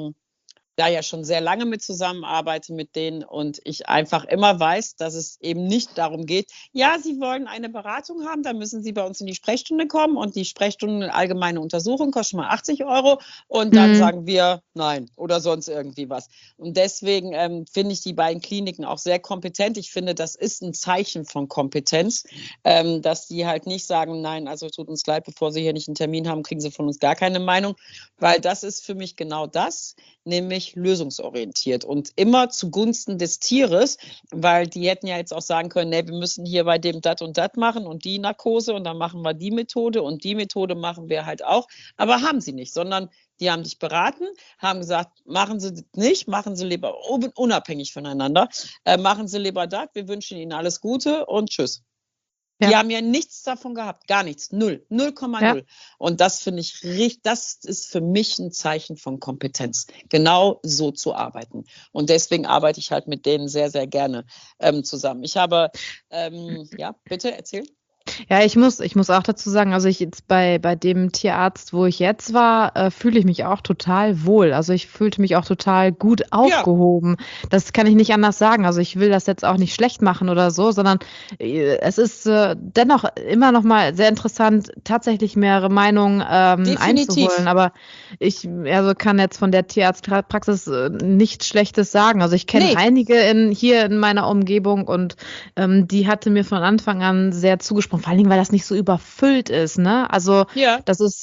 da ja schon sehr lange mit zusammenarbeite mit denen und ich einfach immer weiß, dass es eben nicht darum geht, ja, Sie wollen eine Beratung haben, dann müssen Sie bei uns in die Sprechstunde kommen und die Sprechstunde allgemeine Untersuchung kostet mal 80 € und dann sagen wir nein oder sonst irgendwie was. Und deswegen finde ich die beiden Kliniken auch sehr kompetent. Ich finde, das ist ein Zeichen von Kompetenz, dass die halt nicht sagen, nein, also tut uns leid, bevor Sie hier nicht einen Termin haben, kriegen Sie von uns gar keine Meinung, weil das ist für mich genau das, nämlich lösungsorientiert und immer zugunsten des Tieres, weil die hätten ja jetzt auch sagen können, nee, wir müssen hier bei dem dat und dat machen und die Narkose und dann machen wir die Methode und die Methode machen wir halt auch, aber haben sie nicht, sondern die haben dich beraten, haben gesagt, machen Sie das nicht, machen Sie lieber unabhängig voneinander, machen Sie lieber das, wir wünschen Ihnen alles Gute und tschüss. Ja. Die haben ja nichts davon gehabt, gar nichts, 0,0. Ja. Und das finde ich richtig, das ist für mich ein Zeichen von Kompetenz, genau so zu arbeiten. Und deswegen arbeite ich halt mit denen sehr, sehr gerne zusammen. Ich habe, ja, bitte erzähl. Ja, ich muss auch dazu sagen, also ich jetzt bei dem Tierarzt, wo ich jetzt war, fühle ich mich auch total wohl. Also ich fühlte mich auch total gut aufgehoben. Das kann ich nicht anders sagen. Also ich will das jetzt auch nicht schlecht machen oder so, sondern es ist dennoch immer noch mal sehr interessant, tatsächlich mehrere Meinungen einzuholen. Aber ich kann jetzt von der Tierarztpraxis nichts Schlechtes sagen. Also ich kenne einige hier in meiner Umgebung und die hatte mir von Anfang an sehr zugesprochen. Vor allen Dingen, weil das nicht so überfüllt ist, ne? Also das ist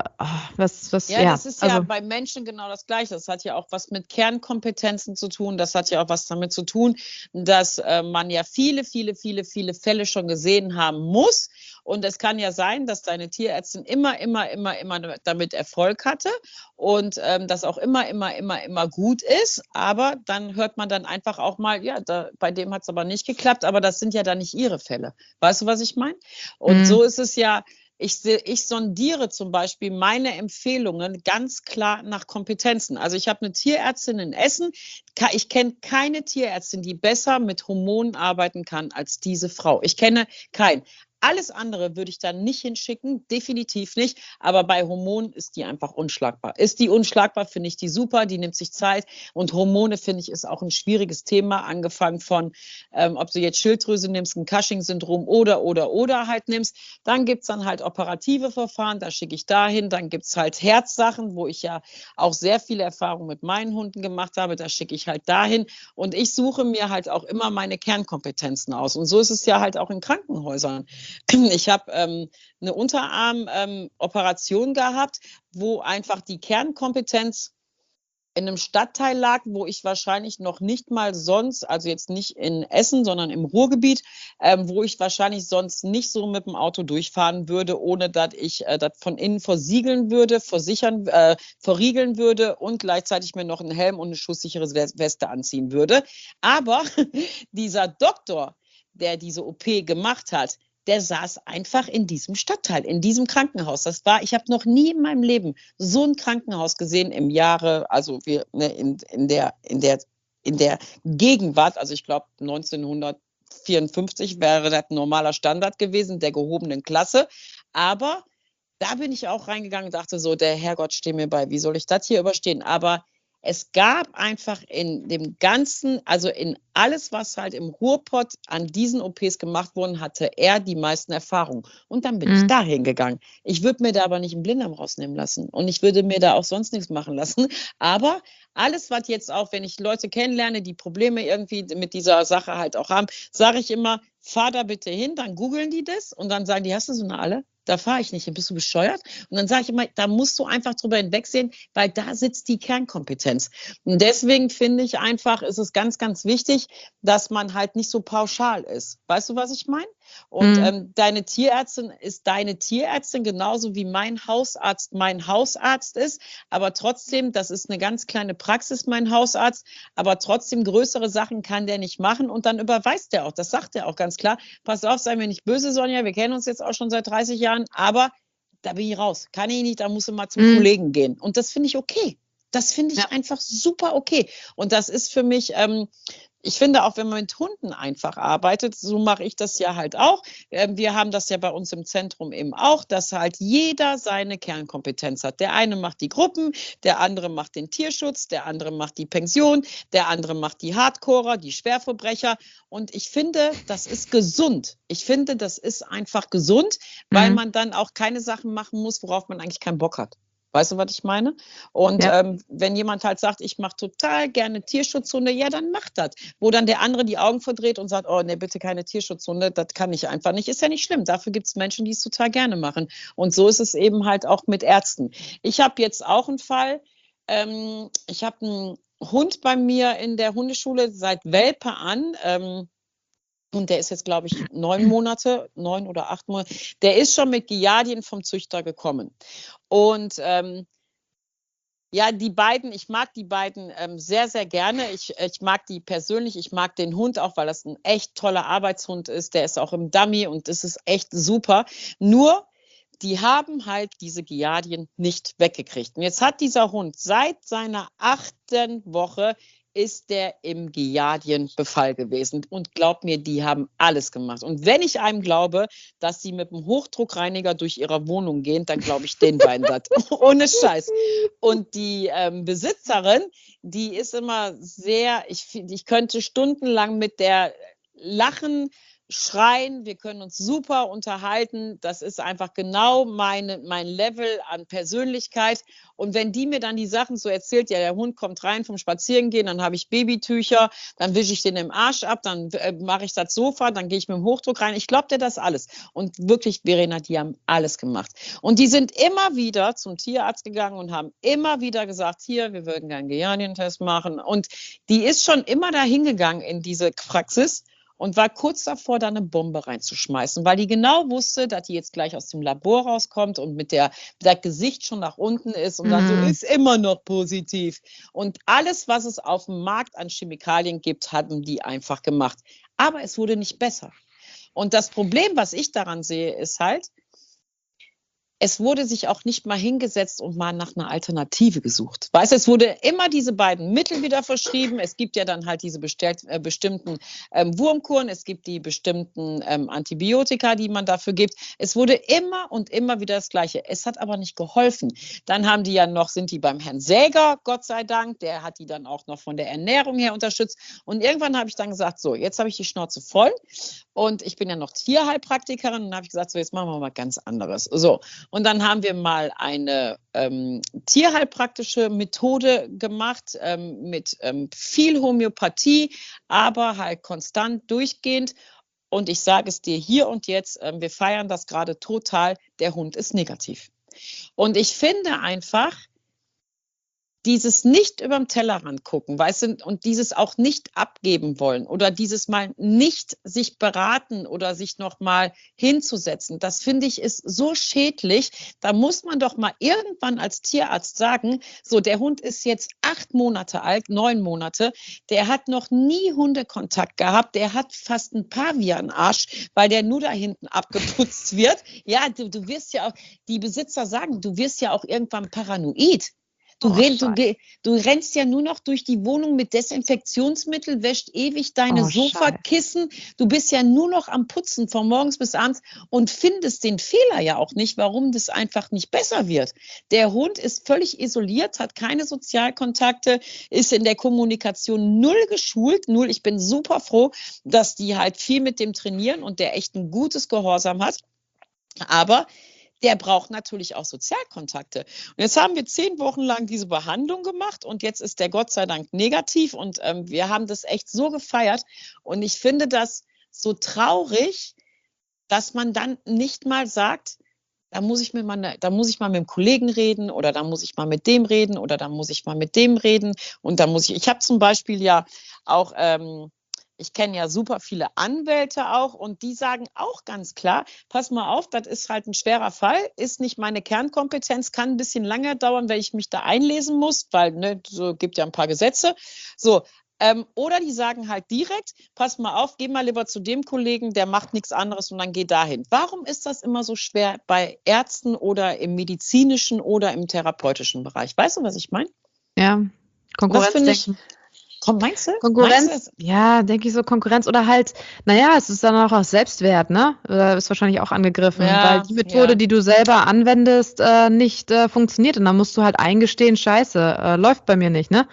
das ist ja bei Menschen genau das Gleiche. Das hat ja auch was mit Kernkompetenzen zu tun. Das hat ja auch was damit zu tun, dass man ja viele Fälle schon gesehen haben muss Und es kann ja sein, dass deine Tierärztin immer damit Erfolg hatte und das auch immer gut ist. Aber dann hört man dann einfach auch mal, ja, bei dem hat es aber nicht geklappt. Aber das sind ja dann nicht ihre Fälle. Weißt du, was ich meine? Und so ist es ja. Ich sondiere zum Beispiel meine Empfehlungen ganz klar nach Kompetenzen. Also ich habe eine Tierärztin in Essen. Ich kenne keine Tierärztin, die besser mit Hormonen arbeiten kann als diese Frau. Ich kenne keinen. Alles andere würde ich da nicht hinschicken, definitiv nicht. Aber bei Hormonen ist die einfach unschlagbar. Ist die unschlagbar, finde ich die super, die nimmt sich Zeit. Und Hormone, finde ich, ist auch ein schwieriges Thema, angefangen von, ob du jetzt Schilddrüse nimmst, ein Cushing-Syndrom oder halt nimmst. Dann gibt es dann halt operative Verfahren, da schicke ich dahin. Dann gibt es halt Herzsachen, wo ich ja auch sehr viele Erfahrungen mit meinen Hunden gemacht habe, da schicke ich halt dahin. Und ich suche mir halt auch immer meine Kernkompetenzen aus. Und so ist es ja halt auch in Krankenhäusern. Ich habe eine Unterarm-Operation gehabt, wo einfach die Kernkompetenz in einem Stadtteil lag, wo ich wahrscheinlich noch nicht mal sonst, also jetzt nicht in Essen, sondern im Ruhrgebiet, wo ich wahrscheinlich sonst nicht so mit dem Auto durchfahren würde, ohne dass ich das von innen versiegeln würde, verriegeln würde und gleichzeitig mir noch einen Helm und eine schusssichere Weste anziehen würde. Aber dieser Doktor, der diese OP gemacht hat, der saß einfach in diesem Stadtteil, in diesem Krankenhaus. Ich habe noch nie in meinem Leben so ein Krankenhaus gesehen im Jahre, also in der Gegenwart, also ich glaube 1954 wäre das ein normaler Standard gewesen, der gehobenen Klasse. Aber da bin ich auch reingegangen und dachte so, der Herrgott steh mir bei, wie soll ich das hier überstehen? Aber es gab einfach in dem Ganzen, also in alles, was halt im Ruhrpott an diesen OPs gemacht wurden, hatte er die meisten Erfahrungen. Und dann bin ich da hingegangen. Ich würde mir da aber nicht einen Blinddarm rausnehmen lassen. Und ich würde mir da auch sonst nichts machen lassen. Aber alles, was jetzt auch, wenn ich Leute kennenlerne, die Probleme irgendwie mit dieser Sache halt auch haben, sage ich immer, fahr da bitte hin, dann googeln die das und dann sagen die, hast du so eine alle? Da fahre ich nicht hin, bist du bescheuert? Und dann sage ich immer, da musst du einfach drüber hinwegsehen, weil da sitzt die Kernkompetenz. Und deswegen finde ich einfach, ist es ganz, ganz wichtig, dass man halt nicht so pauschal ist. Weißt du, was ich meine? Und deine Tierärztin ist deine Tierärztin, genauso wie mein Hausarzt ist. Aber trotzdem, das ist eine ganz kleine Praxis, mein Hausarzt. Aber trotzdem größere Sachen kann der nicht machen. Und dann überweist der auch, das sagt er auch ganz klar. Pass auf, sei mir nicht böse, Sonja, wir kennen uns jetzt auch schon seit 30 Jahren. Aber da bin ich raus. Kann ich nicht, da musst du mal zum Kollegen gehen. Und das finde ich okay. Das finde ich einfach super okay. Und das ist für mich, ich finde auch, wenn man mit Hunden einfach arbeitet, so mache ich das ja halt auch. Wir haben das ja bei uns im Zentrum eben auch, dass halt jeder seine Kernkompetenz hat. Der eine macht die Gruppen, der andere macht den Tierschutz, der andere macht die Pension, der andere macht die Hardcorer, die Schwerverbrecher. Und ich finde, das ist gesund. Ich finde, das ist einfach gesund, weil man dann auch keine Sachen machen muss, worauf man eigentlich keinen Bock hat. Weißt du, was ich meine? Und wenn jemand halt sagt, ich mache total gerne Tierschutzhunde, ja, dann macht das. Wo dann der andere die Augen verdreht und sagt, oh, nee, bitte keine Tierschutzhunde, das kann ich einfach nicht. Ist ja nicht schlimm. Dafür gibt es Menschen, die es total gerne machen. Und so ist es eben halt auch mit Ärzten. Ich habe jetzt auch einen Fall. Ich habe einen Hund bei mir in der Hundeschule seit Welpe an. Und der ist jetzt, glaube ich, 9 oder 8 Monate. Der ist schon mit Giardien vom Züchter gekommen. Und ja, die beiden, ich mag die beiden sehr, sehr gerne. Ich mag die persönlich. Ich mag den Hund auch, weil das ein echt toller Arbeitshund ist. Der ist auch im Dummy und das ist echt super. Nur, die haben halt diese Giardien nicht weggekriegt. Und jetzt hat dieser Hund seit seiner 8. Woche ist der im Giardienbefall gewesen. Und glaub mir, die haben alles gemacht. Und wenn ich einem glaube, dass sie mit dem Hochdruckreiniger durch ihre Wohnung gehen, dann glaube ich den beiden das. Ohne Scheiß. Und die Besitzerin, die ist immer sehr, ich könnte stundenlang mit der lachen, schreien, wir können uns super unterhalten. Das ist einfach genau mein Level an Persönlichkeit. Und wenn die mir dann die Sachen so erzählt, ja, der Hund kommt rein vom Spazierengehen, dann habe ich Babytücher, dann wische ich den im Arsch ab, dann mache ich das Sofa, dann gehe ich mit dem Hochdruck rein. Ich glaube dir das alles. Und wirklich, Verena, die haben alles gemacht. Und die sind immer wieder zum Tierarzt gegangen und haben immer wieder gesagt, hier, wir würden gerne einen Giardien-Test machen. Und die ist schon immer dahin gegangen in diese Praxis. und war kurz davor, da eine Bombe reinzuschmeißen, weil die genau wusste, dass die jetzt gleich aus dem Labor rauskommt und mit der Gesicht schon nach unten ist und dann so, ist immer noch positiv. Und alles, was es auf dem Markt an Chemikalien gibt, hatten die einfach gemacht. Aber es wurde nicht besser. Und das Problem, was ich daran sehe, ist halt, es wurde sich auch nicht mal hingesetzt und mal nach einer Alternative gesucht. Weißt du, es wurde immer diese beiden Mittel wieder verschrieben. Es gibt ja dann halt diese bestimmten Wurmkuren, es gibt die bestimmten Antibiotika, die man dafür gibt. Es wurde immer und immer wieder das Gleiche. Es hat aber nicht geholfen. Dann sind die beim Herrn Säger, Gott sei Dank. Der hat die dann auch noch von der Ernährung her unterstützt. Und irgendwann habe ich dann gesagt, so, jetzt habe ich die Schnauze voll. Und ich bin ja noch Tierheilpraktikerin. Und dann habe ich gesagt, so, jetzt machen wir mal ganz anderes. So. Und dann haben wir mal eine tierheilpraktische Methode gemacht mit viel Homöopathie, aber halt konstant durchgehend. Und ich sage es dir hier und jetzt, wir feiern das gerade total, der Hund ist negativ. Und ich finde einfach, dieses nicht überm Tellerrand gucken, weißt du, und dieses auch nicht abgeben wollen oder dieses mal nicht sich beraten oder sich noch mal hinzusetzen, das finde ich ist so schädlich. Da muss man doch mal irgendwann als Tierarzt sagen, so, der Hund ist jetzt 8 Monate alt, 9 Monate, der hat noch nie Hundekontakt gehabt, der hat fast einen Pavianarsch, weil der nur da hinten abgeputzt wird. Ja, du wirst ja auch, die Besitzer sagen, du wirst ja auch irgendwann paranoid. Du rennst ja nur noch durch die Wohnung mit Desinfektionsmittel, wäscht ewig deine Sofakissen. Du bist ja nur noch am Putzen von morgens bis abends und findest den Fehler ja auch nicht, warum das einfach nicht besser wird. Der Hund ist völlig isoliert, hat keine Sozialkontakte, ist in der Kommunikation null geschult, null. Ich bin super froh, dass die halt viel mit dem trainieren und der echt ein gutes Gehorsam hat. Aber der braucht natürlich auch Sozialkontakte. Und jetzt haben wir 10 Wochen lang diese Behandlung gemacht und jetzt ist der Gott sei Dank negativ und wir haben das echt so gefeiert. Und ich finde das so traurig, dass man dann nicht mal sagt, da muss ich mal mit dem Kollegen reden oder da muss ich mal mit dem reden oder da muss ich mal mit dem reden. Und da ich habe zum Beispiel ja auch ich kenne ja super viele Anwälte auch und die sagen auch ganz klar, pass mal auf, das ist halt ein schwerer Fall, ist nicht meine Kernkompetenz, kann ein bisschen länger dauern, weil ich mich da einlesen muss, weil so gibt ja ein paar Gesetze. So, oder die sagen halt direkt, pass mal auf, geh mal lieber zu dem Kollegen, der macht nichts anderes und dann geh dahin. Warum ist das immer so schwer bei Ärzten oder im medizinischen oder im therapeutischen Bereich? Weißt du, was ich meine? Ja, Konkurrenzdenken. Meinst du? Konkurrenz, ja, denke ich so, Konkurrenz oder halt, naja, es ist dann auch Selbstwert, ne? Ist wahrscheinlich auch angegriffen, weil die Methode, die du selber anwendest, nicht funktioniert und dann musst du halt eingestehen, scheiße, läuft bei mir nicht, ne?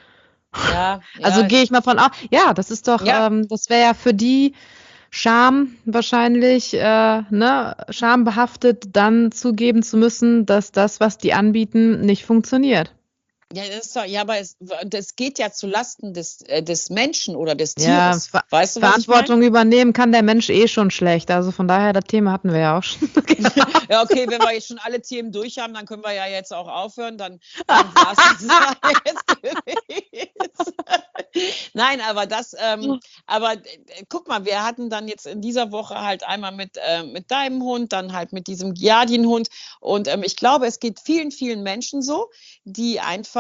Ja. Also gehe ich mal von aus, ja, das ist doch, das wäre ja für die Scham wahrscheinlich, schambehaftet, dann zugeben zu müssen, dass das, was die anbieten, nicht funktioniert. Ja, aber das geht ja zu Lasten des Menschen oder des Tieres. Ja, weißt du, Verantwortung übernehmen kann der Mensch eh schon schlecht. Also von daher, das Thema hatten wir ja auch schon. Ja, okay, wenn wir jetzt schon alle Themen durch haben, dann können wir ja jetzt auch aufhören. Dann war es jetzt gewesen. Nein, aber guck mal, wir hatten dann jetzt in dieser Woche halt einmal mit deinem Hund, dann halt mit diesem Giardienhund. Und ich glaube, es geht vielen, vielen Menschen so, die einfach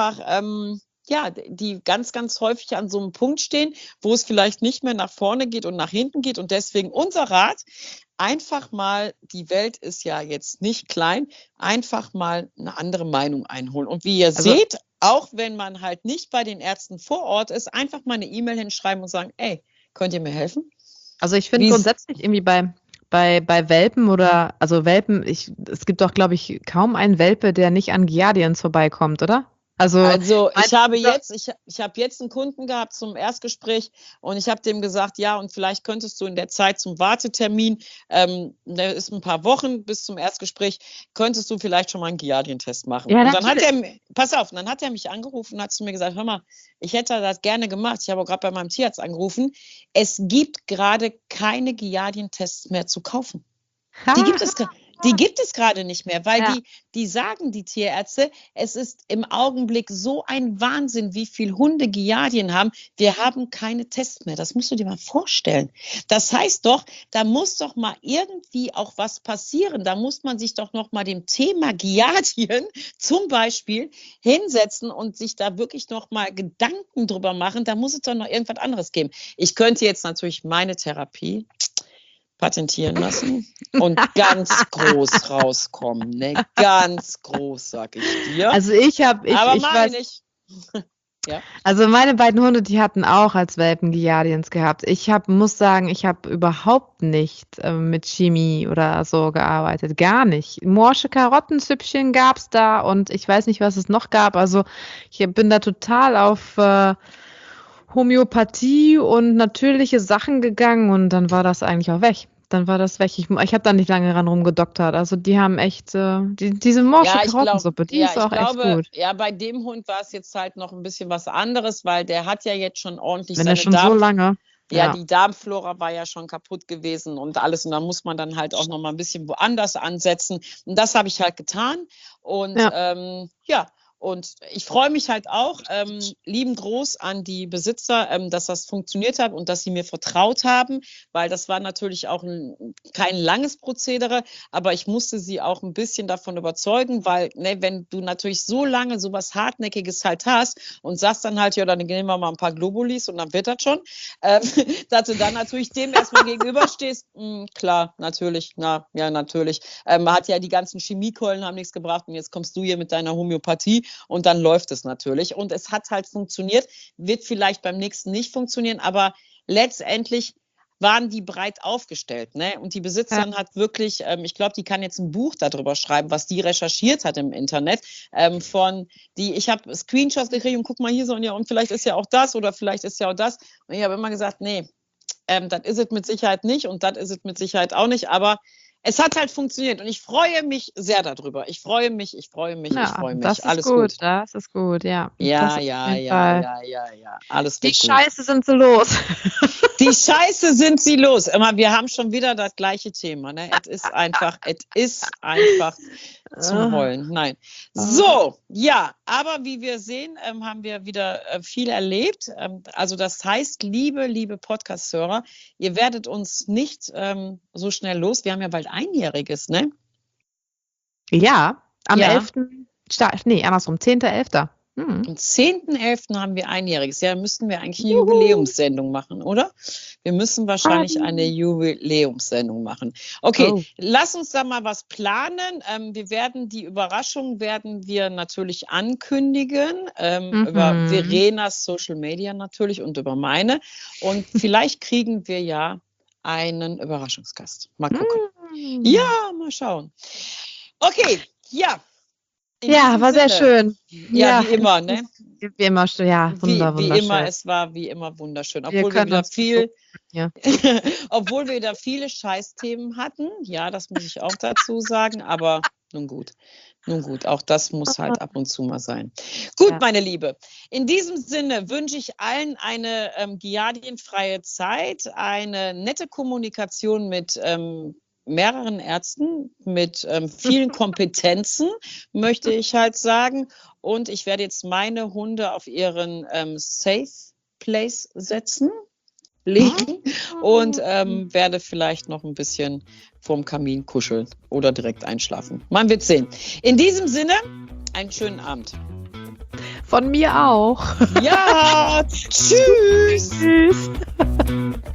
die ganz, ganz häufig an so einem Punkt stehen, wo es vielleicht nicht mehr nach vorne geht und nach hinten geht. Und deswegen unser Rat, einfach mal, die Welt ist ja jetzt nicht klein, einfach mal eine andere Meinung einholen. Und wie ihr seht, auch wenn man halt nicht bei den Ärzten vor Ort ist, einfach mal eine E-Mail hinschreiben und sagen, ey, könnt ihr mir helfen? Also ich finde grundsätzlich irgendwie bei Welpen Welpen, es gibt doch, glaube ich, kaum einen Welpe, der nicht an Giardiens vorbeikommt, oder? Also ich habe jetzt einen Kunden gehabt zum Erstgespräch und ich habe dem gesagt, ja, und vielleicht könntest du in der Zeit zum Wartetermin, der ist ein paar Wochen bis zum Erstgespräch, könntest du vielleicht schon mal einen Giardien-Test machen. Ja, und dann hat er mich angerufen und hat zu mir gesagt, hör mal, ich hätte das gerne gemacht. Ich habe auch gerade bei meinem Tierarzt angerufen. Es gibt gerade keine Giardien-Tests mehr zu kaufen. Die gibt es gerade. Die gibt es gerade nicht mehr, weil Ja. die sagen, die Tierärzte, es ist im Augenblick so ein Wahnsinn, wie viel Hunde Giardien haben. Wir haben keine Tests mehr. Das musst du dir mal vorstellen. Das heißt doch, da muss doch mal irgendwie auch was passieren. Da muss man sich doch noch mal dem Thema Giardien zum Beispiel hinsetzen und sich da wirklich noch mal Gedanken drüber machen. Da muss es doch noch irgendwas anderes geben. Ich könnte jetzt natürlich meine Therapie patentieren lassen und ganz groß rauskommen, ne? Ganz groß, sag ich dir. Also Aber ich mach weiß, ich nicht. Ja. also meine beiden Hunde, die hatten auch als Welpen Giardiens gehabt. Muss sagen, ich habe überhaupt nicht mit Chemie oder so gearbeitet. Gar nicht. Morsche Karottensüppchen gab's da und ich weiß nicht, was es noch gab. Also ich bin da total auf Homöopathie und natürliche Sachen gegangen und dann war das eigentlich auch weg. Dann war das weg. Ich habe da nicht lange ran rumgedoktert. Also die haben echt, diese morsche Karottensuppe, die ist auch echt gut. Ja, bei dem Hund war es jetzt halt noch ein bisschen was anderes, weil der hat ja jetzt schon ordentlich Wenn er schon so lange. Ja, die Darmflora war ja schon kaputt gewesen und alles. Und da muss man dann halt auch noch mal ein bisschen woanders ansetzen. Und das habe ich halt getan. Und und ich freue mich halt auch, lieben Gruß an die Besitzer, dass das funktioniert hat und dass sie mir vertraut haben, weil das war natürlich auch kein langes Prozedere, aber ich musste sie auch ein bisschen davon überzeugen, weil wenn du natürlich so lange sowas Hartnäckiges halt hast und sagst dann halt, ja, dann nehmen wir mal ein paar Globulis und dann wird das schon, dass du dann natürlich dem erstmal gegenüberstehst, klar, natürlich, natürlich. Hat ja die ganzen Chemiekeulen haben nichts gebracht und jetzt kommst du hier mit deiner Homöopathie. Und dann läuft es natürlich. Und es hat halt funktioniert, wird vielleicht beim nächsten nicht funktionieren, aber letztendlich waren die breit aufgestellt. Ne? Und die Besitzerin hat wirklich, ich glaube, die kann jetzt ein Buch darüber schreiben, was die recherchiert hat im Internet. Ich habe Screenshots gekriegt und guck mal hier so, und vielleicht ist ja auch das oder vielleicht ist ja auch das. Und ich habe immer gesagt, nee, das ist es mit Sicherheit nicht und das ist es mit Sicherheit auch nicht, aber es hat halt funktioniert und ich freue mich sehr darüber. Ich freue mich. Das ist Alles gut. Das ist gut, ja. Ja. Alles Die gut. Scheiße sind sie los. Die Scheiße sind sie los. Immer, wir haben schon wieder das gleiche Thema. Ne? Es ist einfach zum Heulen. Nein. So, ja, aber wie wir sehen, haben wir wieder viel erlebt. Also das heißt, liebe Podcast-Hörer, ihr werdet uns nicht so schnell los. Wir haben ja bald Einjähriges, ne? Ja, am 11. andersrum, 10.11. Am 10.11. haben wir Einjähriges. Ja, müssten wir eigentlich eine Jubiläumssendung machen, oder? Wir müssen wahrscheinlich eine Jubiläumssendung machen. Okay, lass uns da mal was planen. Die Überraschung werden wir natürlich ankündigen, über Verenas Social Media natürlich und über meine. Und vielleicht kriegen wir ja einen Überraschungsgast. Mal gucken. Ja, mal schauen. Okay, ja. Ja, war sehr schön. Ja, wie immer, ne? Wie immer, ja, wunderschön. Wie immer, es war wie immer wunderschön. Obwohl wir wieder viele Scheißthemen hatten. Ja, das muss ich auch dazu sagen. Aber nun gut, auch das muss halt ab und zu mal sein. Gut, meine Liebe. In diesem Sinne wünsche ich allen eine giardienfreie Zeit, eine nette Kommunikation mit mehreren Ärzten mit vielen Kompetenzen, möchte ich halt sagen. Und ich werde jetzt meine Hunde auf ihren Safe Place legen und werde vielleicht noch ein bisschen vorm Kamin kuscheln oder direkt einschlafen. Man wird sehen. In diesem Sinne, einen schönen Abend. Von mir auch. Ja, tschüss. Tschüss.